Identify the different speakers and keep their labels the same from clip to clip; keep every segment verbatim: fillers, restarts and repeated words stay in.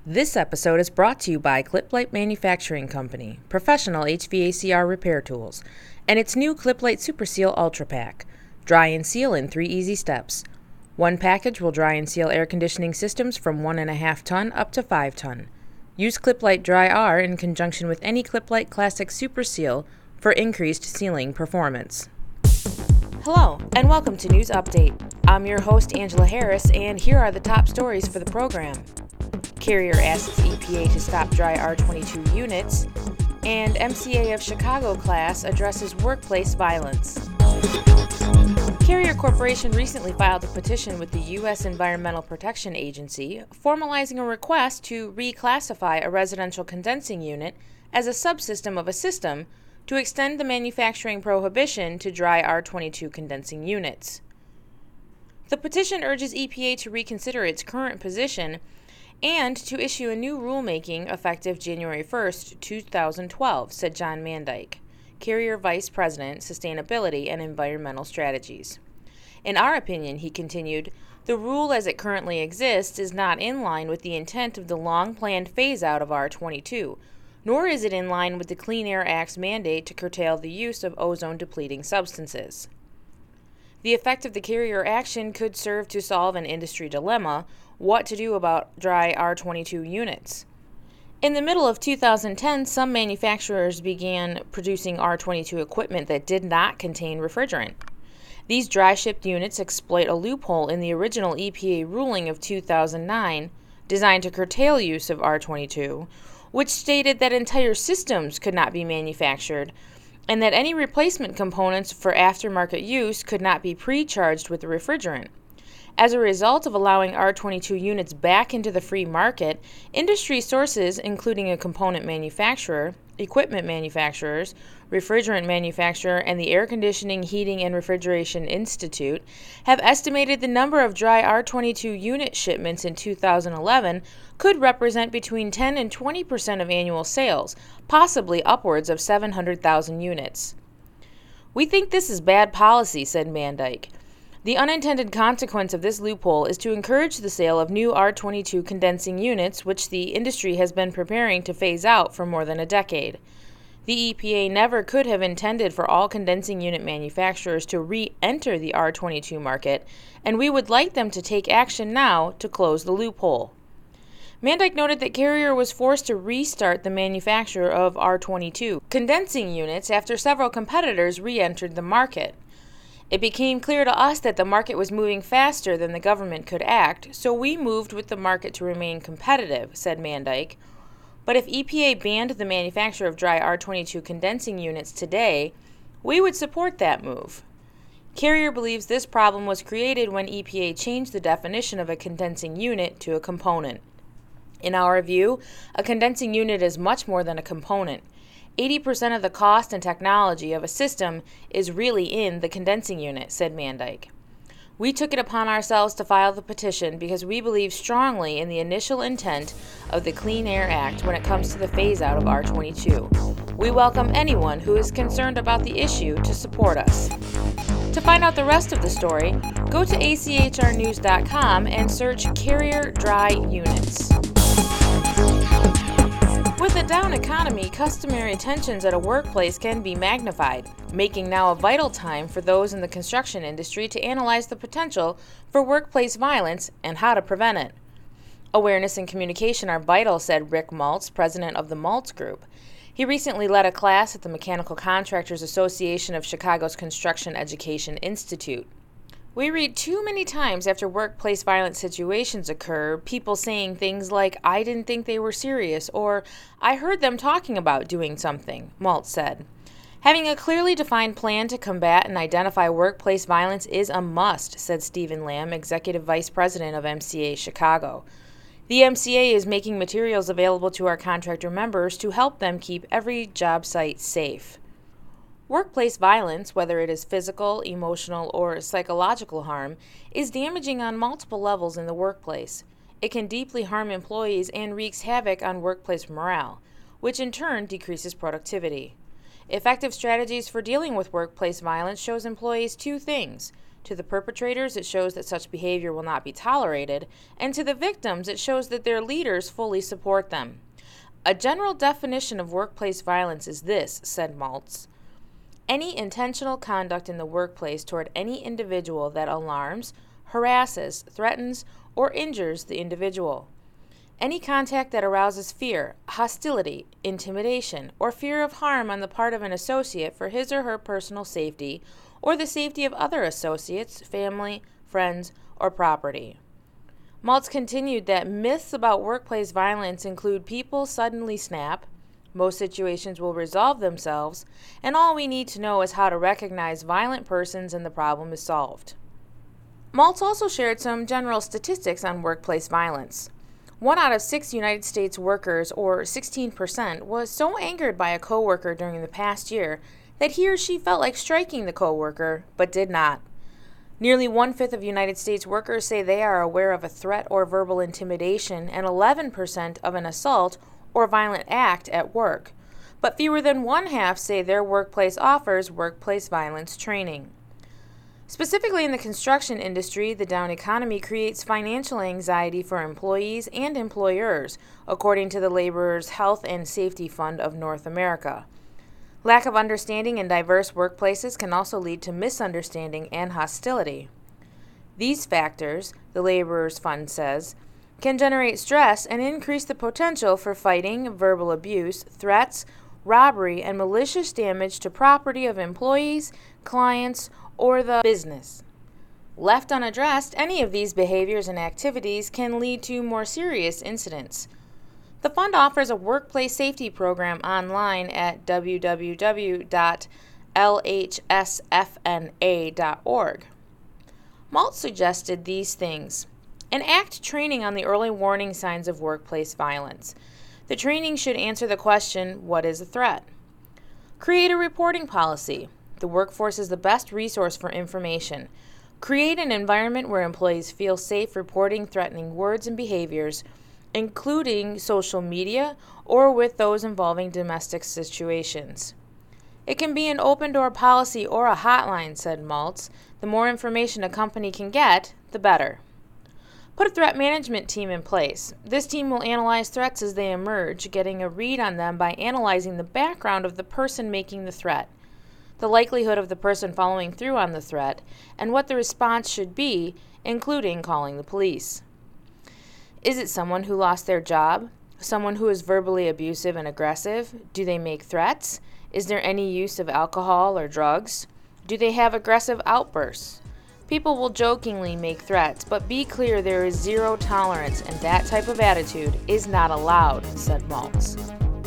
Speaker 1: This episode is brought to you by Clip-Lite Manufacturing Company, professional H V A C R repair tools, and its new Clip-Lite Super Seal Ultra Pack. Dry and seal in three easy steps. One package will dry and seal air conditioning systems from one and a half ton up to five ton. Use Clip-Lite Dry R in conjunction with any Clip-Lite Classic Super Seal for increased sealing performance. Hello, and welcome to News Update. I'm your host, Angela Harris, and here are the top stories for the program. Carrier asks E P A to stop dry R twenty-two units, and M C A of Chicago class addresses workplace violence. Carrier Corporation recently filed a petition with the U S Environmental Protection Agency, formalizing a request to reclassify a residential condensing unit as a subsystem of a system to extend the manufacturing prohibition to dry R twenty-two condensing units. The petition urges E P A to reconsider its current position and to issue a new rulemaking effective January first, two thousand twelve, said John Mandyke, Carrier Vice President, Sustainability and Environmental Strategies. In our opinion, he continued, the rule as it currently exists is not in line with the intent of the long-planned phase-out of R twenty-two, nor is it in line with the Clean Air Act's mandate to curtail the use of ozone-depleting substances. The effect of the Carrier action could serve to solve an industry dilemma: what to do about dry R twenty-two units. In the middle of two thousand ten, some manufacturers began producing R twenty-two equipment that did not contain refrigerant. These dry-shipped units exploit a loophole in the original E P A ruling of two thousand nine, designed to curtail use of R twenty-two, which stated that entire systems could not be manufactured, and that any replacement components for aftermarket use could not be pre-charged with the refrigerant. As a result of allowing R twenty-two units back into the free market, industry sources, including a component manufacturer, equipment manufacturers, refrigerant manufacturer, and the Air Conditioning, Heating, and Refrigeration Institute, have estimated the number of dry R twenty-two unit shipments in two thousand eleven could represent between ten and twenty percent of annual sales, possibly upwards of seven hundred thousand units. We think this is bad policy, said Mandyke. The unintended consequence of this loophole is to encourage the sale of new R twenty-two condensing units, which the industry has been preparing to phase out for more than a decade. The E P A never could have intended for all condensing unit manufacturers to re-enter the R twenty-two market, and we would like them to take action now to close the loophole. Mandyke noted that Carrier was forced to restart the manufacture of R twenty-two condensing units after several competitors re-entered the market. It became clear to us that the market was moving faster than the government could act, so we moved with the market to remain competitive, said Mandyke. But if E P A banned the manufacture of dry R twenty-two condensing units today, we would support that move. Carrier believes this problem was created when E P A changed the definition of a condensing unit to a component. In our view, a condensing unit is much more than a component. eighty percent of the cost and technology of a system is really in the condensing unit, said Mandyke. We took it upon ourselves to file the petition because we believe strongly in the initial intent of the Clean Air Act when it comes to the phase-out of R twenty-two. We welcome anyone who is concerned about the issue to support us. To find out the rest of the story, go to A C H R news dot com and search Carrier Dry Units. With a down economy, customary tensions at a workplace can be magnified, making now a vital time for those in the construction industry to analyze the potential for workplace violence and how to prevent it. Awareness and communication are vital, said Rick Maltz, president of the Maltz Group. He recently led a class at the Mechanical Contractors Association of Chicago's Construction Education Institute. We read too many times after workplace violence situations occur, people saying things like, I didn't think they were serious, or I heard them talking about doing something, Maltz said. Having a clearly defined plan to combat and identify workplace violence is a must, said Stephen Lamb, Executive Vice President of M C A Chicago. The M C A is making materials available to our contractor members to help them keep every job site safe. Workplace violence, whether it is physical, emotional, or psychological harm, is damaging on multiple levels in the workplace. It can deeply harm employees and wreaks havoc on workplace morale, which in turn decreases productivity. Effective strategies for dealing with workplace violence shows employees two things: To the perpetrators, it shows that such behavior will not be tolerated, and to the victims, it shows that their leaders fully support them. A general definition of workplace violence is this, said Maltz. Any intentional conduct in the workplace toward any individual that alarms, harasses, threatens, or injures the individual. Any contact that arouses fear, hostility, intimidation, or fear of harm on the part of an associate for his or her personal safety, or the safety of other associates, family, friends, or property. Maltz continued that myths about workplace violence include people suddenly snap, most situations will resolve themselves, and all we need to know is how to recognize violent persons and the problem is solved. Maltz also shared some general statistics on workplace violence. One out of six United States workers, or sixteen percent, was so angered by a coworker during the past year that he or she felt like striking the coworker, but did not. Nearly one-fifth of United States workers say they are aware of a threat or verbal intimidation, and eleven percent of an assault or violent act at work. But fewer than one-half say their workplace offers workplace violence training. Specifically in the construction industry, the down economy creates financial anxiety for employees and employers, according to the Laborers' Health and Safety Fund of North America. Lack of understanding in diverse workplaces can also lead to misunderstanding and hostility. These factors, the Laborers' Fund says, can generate stress and increase the potential for fighting, verbal abuse, threats, robbery, and malicious damage to property of employees, clients, or the business. Left unaddressed, any of these behaviors and activities can lead to more serious incidents. The fund offers a workplace safety program online at w w w dot l h s f n a dot org. Maltz suggested these things. Enact training on the early warning signs of workplace violence. The training should answer the question, what is a threat? Create a reporting policy. The workforce is the best resource for information. Create an environment where employees feel safe reporting threatening words and behaviors, including social media or with those involving domestic situations. It can be an open-door policy or a hotline, said Maltz. The more information a company can get, the better. Put a threat management team in place. This team will analyze threats as they emerge, getting a read on them by analyzing the background of the person making the threat, the likelihood of the person following through on the threat, and what the response should be, including calling the police. Is it someone who lost their job? Someone who is verbally abusive and aggressive? Do they make threats? Is there any use of alcohol or drugs? Do they have aggressive outbursts? People will jokingly make threats, but be clear there is zero tolerance and that type of attitude is not allowed, said Maltz.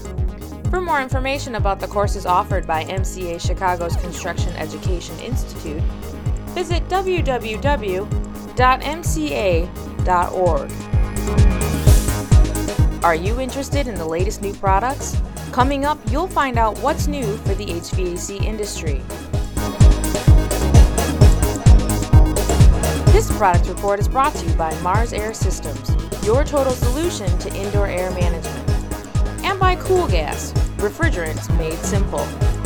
Speaker 1: For more information about the courses offered by M C A Chicago's Construction Education Institute, visit w w w dot m c a dot org. Are you interested in the latest new products? Coming up, you'll find out what's new for the H V A C industry. This product report is brought to you by Mars Air Systems, your total solution to indoor air management, and by Cool Gas, refrigerants made simple.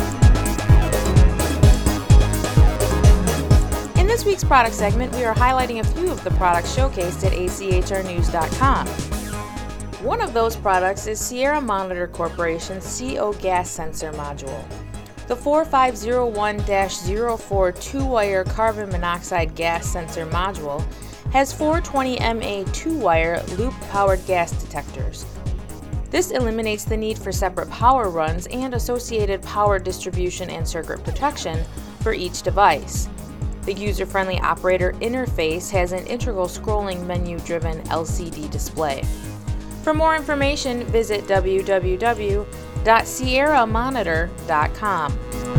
Speaker 1: In this week's product segment, we are highlighting a few of the products showcased at a c h r news dot com. One of those products is Sierra Monitor Corporation's C O gas sensor module. The four five zero one dash zero four two-wire carbon monoxide gas sensor module has four twenty M A two-wire loop-powered gas detectors. This eliminates the need for separate power runs and associated power distribution and circuit protection for each device. The user-friendly operator interface has an integral scrolling menu-driven L C D display. For more information, visit w w w dot sierra monitor dot com.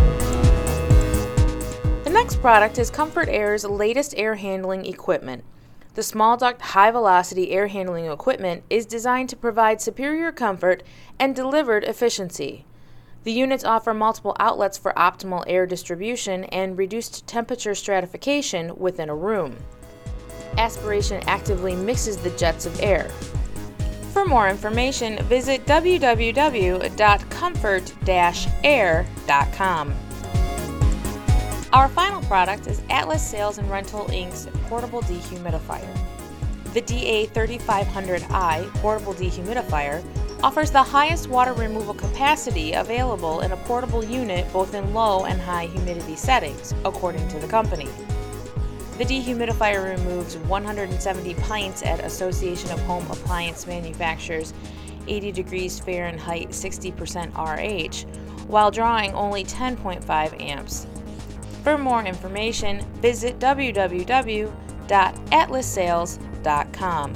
Speaker 1: The next product is Comfort Air's latest air handling equipment. The small duct high-velocity air handling equipment is designed to provide superior comfort and delivered efficiency. The units offer multiple outlets for optimal air distribution and reduced temperature stratification within a room. Aspiration actively mixes the jets of air. For more information, visit w w w dot comfort dash air dot com. Our final product is Atlas Sales and Rental Incorporated's portable dehumidifier. The D A thirty-five hundred i portable dehumidifier offers the highest water removal capacity available in a portable unit both in low and high humidity settings, according to the company. The dehumidifier removes one hundred seventy pints at Association of Home Appliance Manufacturers eighty degrees Fahrenheit, sixty percent R H, while drawing only ten point five amps. For more information, visit w w w dot atlas sales dot com.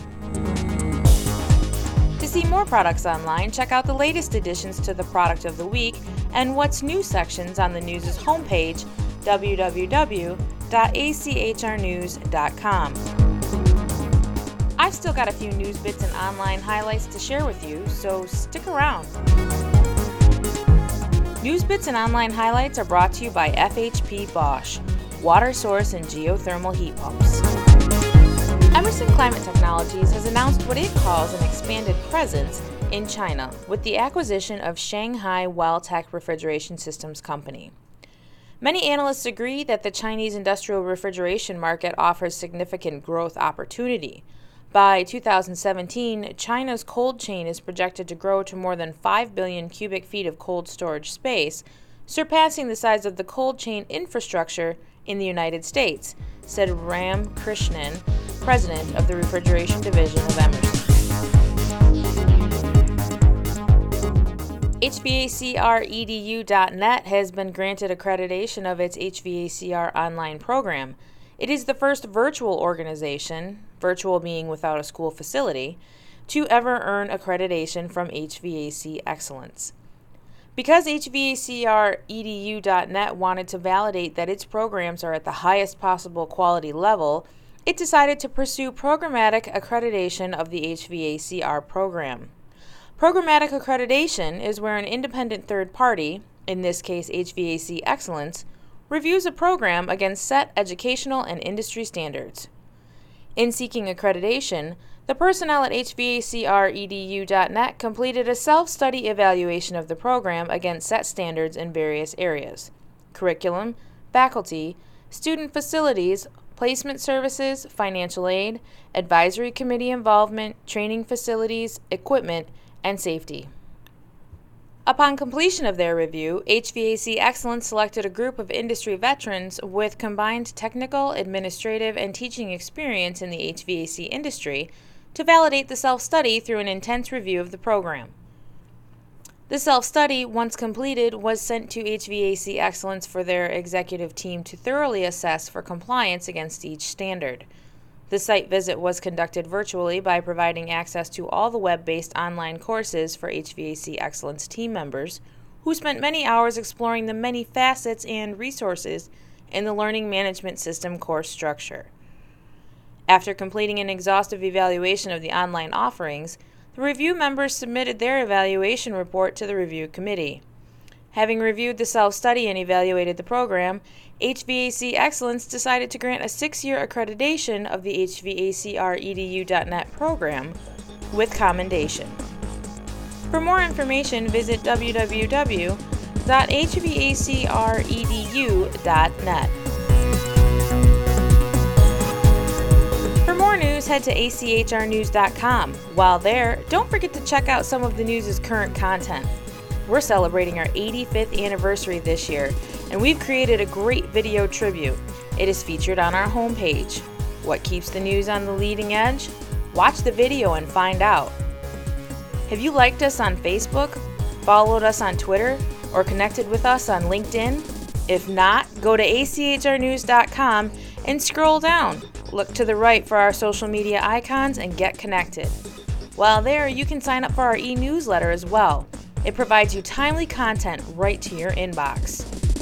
Speaker 1: To see more products online, check out the latest additions to the Product of the Week and What's New sections on the News' homepage, w w w dot a c h r news dot com. I've still got a few news bits and online highlights to share with you, so stick around. News bits and online highlights are brought to you by F H P Bosch, water source and geothermal heat pumps. Emerson Climate Technologies has announced what it calls an expanded presence in China with the acquisition of Shanghai Welltec Refrigeration Systems Company. Many analysts agree that the Chinese industrial refrigeration market offers significant growth opportunity. By two thousand seventeen, China's cold chain is projected to grow to more than five billion cubic feet of cold storage space, surpassing the size of the cold chain infrastructure in the United States, said Ram Krishnan, president of the refrigeration division of Emerson. H V A C R E D U dot net has been granted accreditation of its H V A C R online program. It is the first virtual organization, virtual being without a school facility, to ever earn accreditation from H V A C Excellence. Because H V A C R E D U dot net wanted to validate that its programs are at the highest possible quality level, it decided to pursue programmatic accreditation of the H V A C R program. Programmatic accreditation is where an independent third party, in this case H V A C Excellence, reviews a program against set educational and industry standards. In seeking accreditation, the personnel at H V A C R E D U dot net completed a self-study evaluation of the program against set standards in various areas: curriculum, faculty, student facilities, placement services, financial aid, advisory committee involvement, training facilities, equipment, and safety. Upon completion of their review, H V A C Excellence selected a group of industry veterans with combined technical, administrative, and teaching experience in the H V A C industry to validate the self-study through an intense review of the program. The self-study, once completed, was sent to H V A C Excellence for their executive team to thoroughly assess for compliance against each standard. The site visit was conducted virtually by providing access to all the web-based online courses for H V A C Excellence team members, who spent many hours exploring the many facets and resources in the Learning Management System course structure. After completing an exhaustive evaluation of the online offerings, the review members submitted their evaluation report to the review committee. Having reviewed the self-study and evaluated the program, H V A C Excellence decided to grant a six-year accreditation of the H V A C R E D U dot net program with commendation. For more information, visit w w w dot h v a c r e d u dot net. For more news, head to a c h r news dot com. While there, don't forget to check out some of the news' current content. We're celebrating our eighty-fifth anniversary this year, and we've created a great video tribute. It is featured on our homepage. What keeps the news on the leading edge? Watch the video and find out. Have you liked us on Facebook, followed us on Twitter, or connected with us on LinkedIn? If not, go to a c h r news dot com and scroll down. Look to the right for our social media icons and get connected. While there, you can sign up for our e-newsletter as well. It provides you timely content right to your inbox.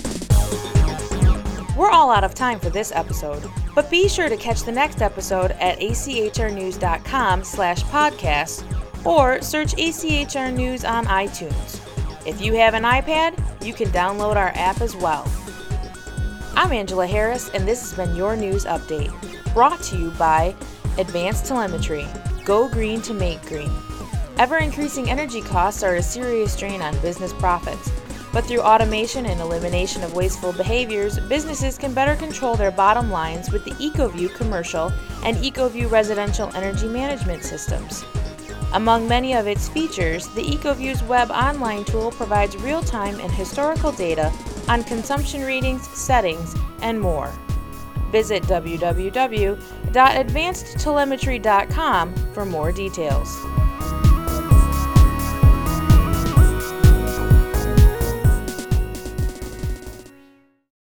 Speaker 1: We're all out of time for this episode, but be sure to catch the next episode at a c h r news dot com slash podcast or search A C H R News on iTunes. If you have an iPad, you can download our app as well. I'm Angela Harris, and this has been your news update, brought to you by Advanced Telemetry. Go green to make green. Ever-increasing energy costs are a serious strain on business profits. But through automation and elimination of wasteful behaviors, businesses can better control their bottom lines with the EcoView commercial and EcoView residential energy management systems. Among many of its features, the EcoView's web online tool provides real-time and historical data on consumption readings, settings, and more. Visit w w w dot advanced telemetry dot com for more details.